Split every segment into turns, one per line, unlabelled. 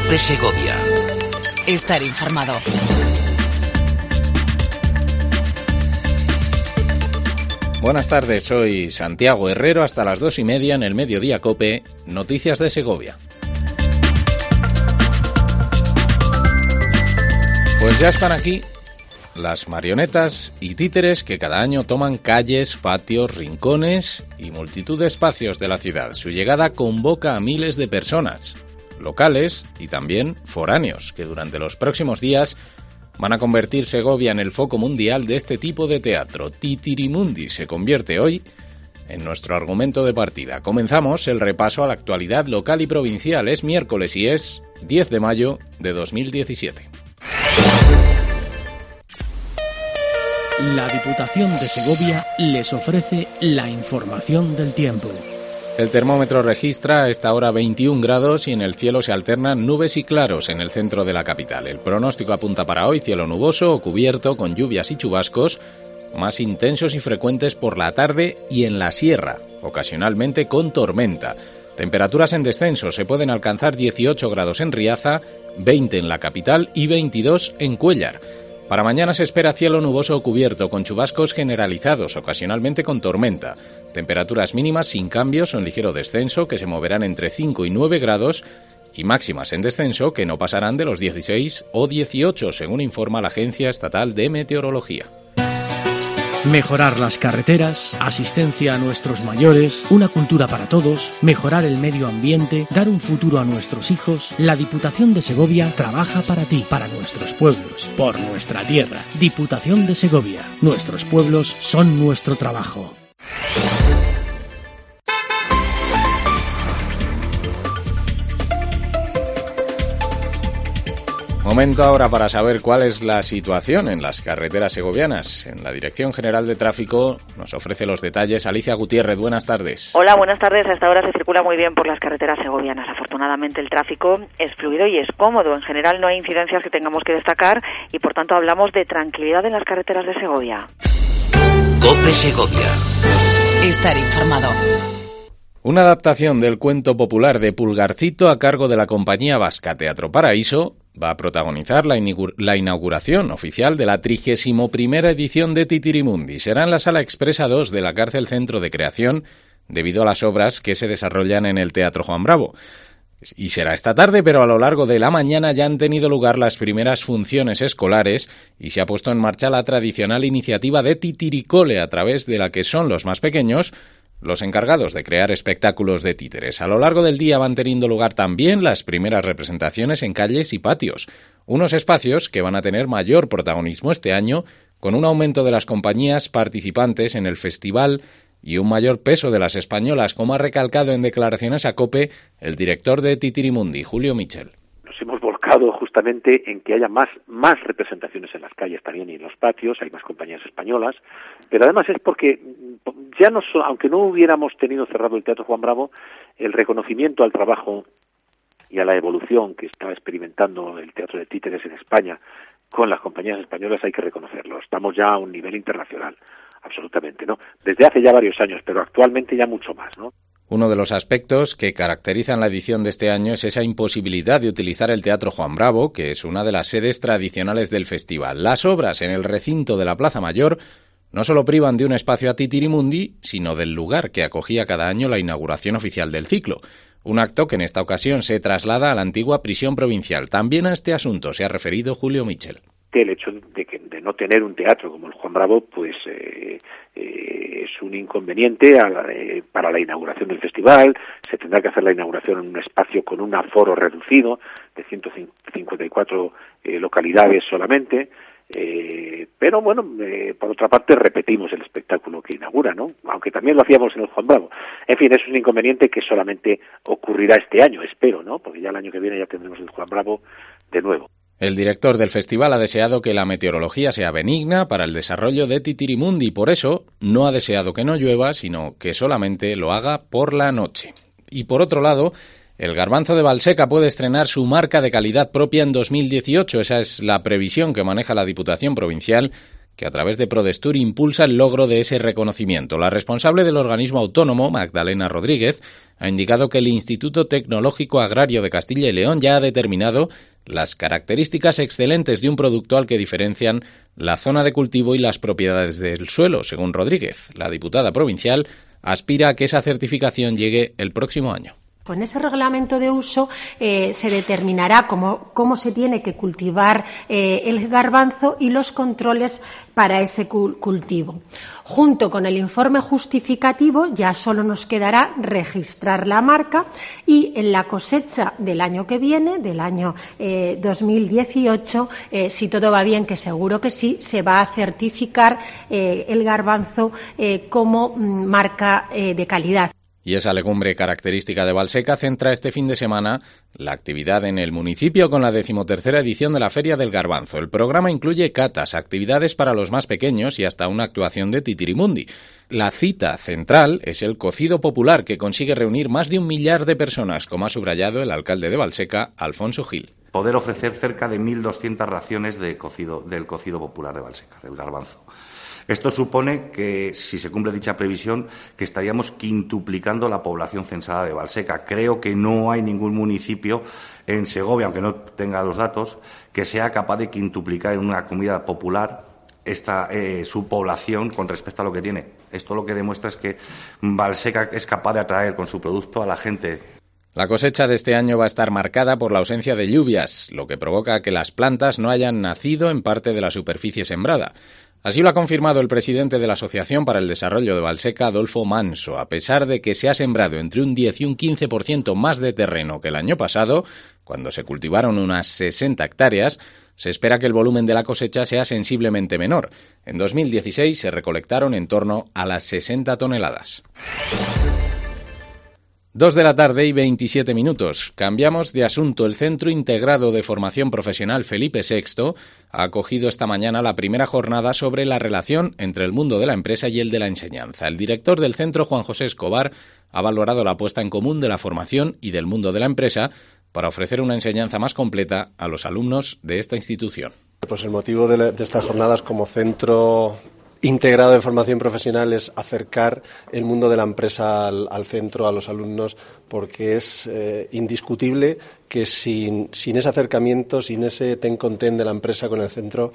COPE Segovia.
Estar informado.
Buenas tardes, soy Santiago Herrero. Hasta las 2:30 en el Mediodía COPE, Noticias de Segovia. Pues ya están aquí las marionetas y títeres que cada año toman calles, patios, rincones y multitud de espacios de la ciudad. Su llegada convoca a miles de personas, locales y también foráneos, que durante los próximos días van a convertir Segovia en el foco mundial de este tipo de teatro. Titirimundi se convierte hoy en nuestro argumento de partida. Comenzamos el repaso a la actualidad local y provincial. Es miércoles y es 10 de mayo de 2017.
La Diputación de Segovia les ofrece la información del tiempo.
El termómetro registra a esta hora 21 grados y en el cielo se alternan nubes y claros en el centro de la capital. El pronóstico apunta para hoy cielo nuboso o cubierto con lluvias y chubascos más intensos y frecuentes por la tarde y en la sierra, ocasionalmente con tormenta. Temperaturas en descenso, se pueden alcanzar 18 grados en Riaza, 20 en la capital y 22 en Cuéllar. Para mañana se espera cielo nuboso o cubierto con chubascos generalizados, ocasionalmente con tormenta. Temperaturas mínimas sin cambios o en ligero descenso que se moverán entre 5 y 9 grados y máximas en descenso que no pasarán de los 16 o 18, según informa la Agencia Estatal de Meteorología.
Mejorar las carreteras, asistencia a nuestros mayores, una cultura para todos, mejorar el medio ambiente, dar un futuro a nuestros hijos. La Diputación de Segovia trabaja para ti, para nuestros pueblos, por nuestra tierra. Diputación de Segovia. Nuestros pueblos son nuestro trabajo.
Momento ahora para saber cuál es la situación en las carreteras segovianas. En la Dirección General de Tráfico nos ofrece los detalles Alicia Gutiérrez. Buenas tardes.
Hola, buenas tardes. A esta hora se circula muy bien por las carreteras segovianas. Afortunadamente el tráfico es fluido y es cómodo. En general no hay incidencias que tengamos que destacar y por tanto hablamos de tranquilidad en las carreteras de Segovia.
COPE Segovia.
Estar informado.
Una adaptación del cuento popular de Pulgarcito a cargo de la compañía vasca Teatro Paraíso va a protagonizar la inauguración oficial de la 31ª edición de Titirimundi. Será en la Sala Expresa 2 de la Cárcel Centro de Creación, debido a las obras que se desarrollan en el Teatro Juan Bravo. Y será esta tarde, pero a lo largo de la mañana ya han tenido lugar las primeras funciones escolares y se ha puesto en marcha la tradicional iniciativa de Titiricole, a través de la que son los más pequeños los encargados de crear espectáculos de títeres. A lo largo del día van teniendo lugar también las primeras representaciones en calles y patios, unos espacios que van a tener mayor protagonismo este año, con un aumento de las compañías participantes en el festival y un mayor peso de las españolas, como ha recalcado en declaraciones a COPE el director de Titirimundi, Julio Michel.
Nos hemos volcado justamente en que haya más representaciones en las calles también y en los patios, hay más compañías españolas, pero además es porque ya no, aunque no hubiéramos tenido cerrado el Teatro Juan Bravo, el reconocimiento al trabajo y a la evolución que está experimentando el teatro de títeres en España con las compañías españolas hay que reconocerlo. Estamos ya a un nivel internacional, absolutamente, ¿no? Desde hace ya varios años, pero actualmente ya mucho más, ¿no?
Uno de los aspectos que caracterizan la edición de este año es esa imposibilidad de utilizar el Teatro Juan Bravo, que es una de las sedes tradicionales del festival. Las obras en el recinto de la Plaza Mayor no solo privan de un espacio a Titirimundi, sino del lugar que acogía cada año la inauguración oficial del ciclo. Un acto que en esta ocasión se traslada a la antigua prisión provincial. También a este asunto se ha referido Julio Michel.
El hecho de no tener un teatro como el Juan Bravo, pues es un inconveniente para la inauguración del festival. Se tendrá que hacer la inauguración en un espacio con un aforo reducido de 154 localidades solamente. Pero bueno, por otra parte repetimos el espectáculo que inaugura, ¿no? Aunque también lo hacíamos en el Juan Bravo. En fin, es un inconveniente que solamente ocurrirá este año, espero, ¿no? Porque ya el año que viene ya tendremos el Juan Bravo de nuevo.
El director del festival ha deseado que la meteorología sea benigna para el desarrollo de Titirimundi, por eso no ha deseado que no llueva, sino que solamente lo haga por la noche. Y por otro lado, el garbanzo de Valseca puede estrenar su marca de calidad propia en 2018. Esa es la previsión que maneja la Diputación Provincial, que a través de Prodestur impulsa el logro de ese reconocimiento. La responsable del organismo autónomo, Magdalena Rodríguez, ha indicado que el Instituto Tecnológico Agrario de Castilla y León ya ha determinado las características excelentes de un producto al que diferencian la zona de cultivo y las propiedades del suelo. Según Rodríguez, la diputada provincial aspira a que esa certificación llegue el próximo año.
Con ese reglamento de uso se determinará cómo se tiene que cultivar el garbanzo y los controles para ese cultivo. Junto con el informe justificativo ya solo nos quedará registrar la marca y en la cosecha del año que viene, del año 2018, si todo va bien, que seguro que sí, se va a certificar el garbanzo como marca de calidad.
Y esa legumbre característica de Valseca centra este fin de semana la actividad en el municipio con la 13ª edición de la Feria del Garbanzo. El programa incluye catas, actividades para los más pequeños y hasta una actuación de Titirimundi. La cita central es el cocido popular, que consigue reunir más de 1 millar de personas, como ha subrayado el alcalde de Valseca, Alfonso Gil.
Poder ofrecer cerca de 1.200 raciones del cocido popular de Valseca, del garbanzo. Esto supone que, si se cumple dicha previsión, que estaríamos quintuplicando la población censada de Valseca. Creo que no hay ningún municipio en Segovia, aunque no tenga los datos, que sea capaz de quintuplicar en una comida popular su población con respecto a lo que tiene. Esto lo que demuestra es que Valseca es capaz de atraer con su producto a la gente.
La cosecha de este año va a estar marcada por la ausencia de lluvias, lo que provoca que las plantas no hayan nacido en parte de la superficie sembrada. Así lo ha confirmado el presidente de la Asociación para el Desarrollo de Valseca, Adolfo Manso. A pesar de que se ha sembrado entre un 10 y un 15% más de terreno que el año pasado, cuando se cultivaron unas 60 hectáreas, se espera que el volumen de la cosecha sea sensiblemente menor. En 2016 se recolectaron en torno a las 60 toneladas. 2:27 p.m. Cambiamos de asunto. El Centro Integrado de Formación Profesional Felipe VI ha acogido esta mañana la primera jornada sobre la relación entre el mundo de la empresa y el de la enseñanza. El director del centro, Juan José Escobar, ha valorado la puesta en común de la formación y del mundo de la empresa para ofrecer una enseñanza más completa a los alumnos de esta institución.
Pues el motivo de estas jornadas como centro integrado de formación profesional es acercar el mundo de la empresa al centro, a los alumnos, porque es indiscutible que sin ese acercamiento, sin ese ten con ten de la empresa con el centro,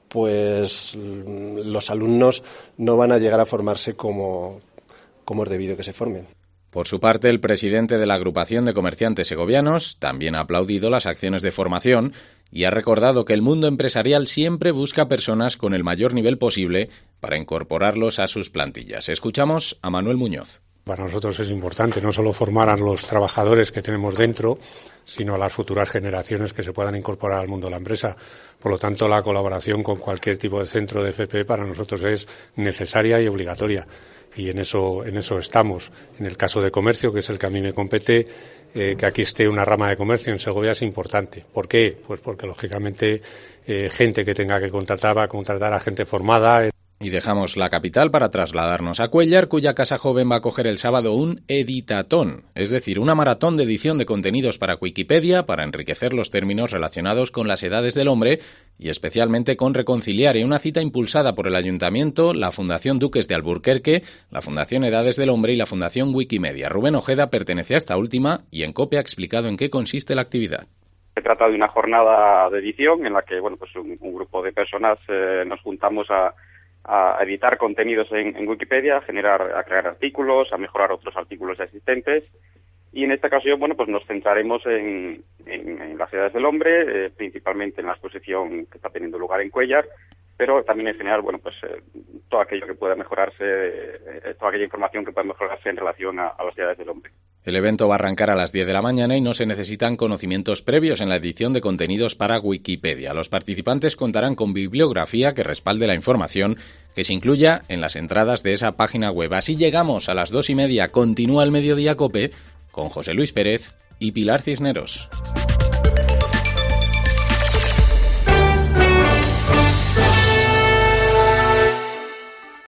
pues los alumnos no van a llegar a formarse como es debido que se formen.
Por su parte, el presidente de la Agrupación de Comerciantes Segovianos también ha aplaudido las acciones de formación y ha recordado que el mundo empresarial siempre busca personas con el mayor nivel posible para incorporarlos a sus plantillas. Escuchamos a Manuel Muñoz.
Para nosotros es importante no solo formar a los trabajadores que tenemos dentro, sino a las futuras generaciones que se puedan incorporar al mundo de la empresa. Por lo tanto, la colaboración con cualquier tipo de centro de FP para nosotros es necesaria y obligatoria. Y en eso estamos. En el caso de comercio, que es el que a mí me compete, que aquí esté una rama de comercio en Segovia es importante. ¿Por qué? Pues porque, lógicamente, gente que tenga que contratar va a contratar a gente formada.
Y dejamos la capital para trasladarnos a Cuéllar, cuya Casa Joven va a acoger el sábado un editatón, es decir, una maratón de edición de contenidos para Wikipedia para enriquecer los términos relacionados con las edades del hombre y especialmente con Reconciliar, y una cita impulsada por el Ayuntamiento, la Fundación Duques de Alburquerque, la Fundación Edades del Hombre y la Fundación Wikimedia. Rubén Ojeda pertenece a esta última y en COPE ha explicado en qué consiste la actividad.
Se trata de una jornada de edición en la que pues un grupo de personas nos juntamos a editar contenidos en Wikipedia, a crear artículos, a mejorar otros artículos existentes. Y en esta ocasión, pues nos centraremos en las edades del hombre, principalmente en la exposición que está teniendo lugar en Cuéllar, pero también en general, todo aquello que pueda mejorarse, toda aquella información que pueda mejorarse en relación a las edades del hombre.
El evento va a arrancar a las 10 de la mañana y no se necesitan conocimientos previos en la edición de contenidos para Wikipedia. Los participantes contarán con bibliografía que respalde la información que se incluya en las entradas de esa página web. Así llegamos a las 2:30. Continúa el Mediodía COPE con José Luis Pérez y Pilar Cisneros.